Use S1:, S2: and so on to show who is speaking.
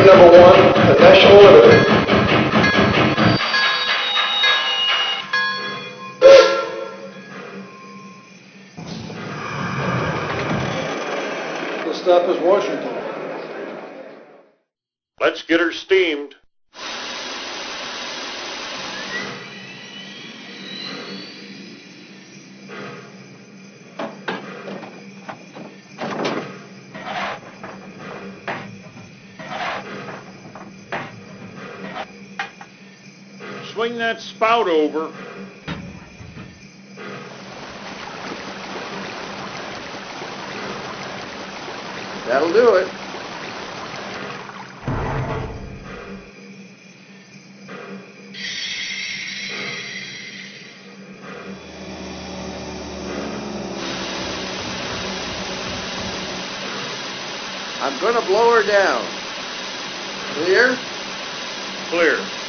S1: Train number 1 to National Limited.
S2: The stop is Washington.
S3: Let's get her steamed. Swing that spout over.
S4: That'll do it. I'm gonna blow her down. Clear?
S3: Clear.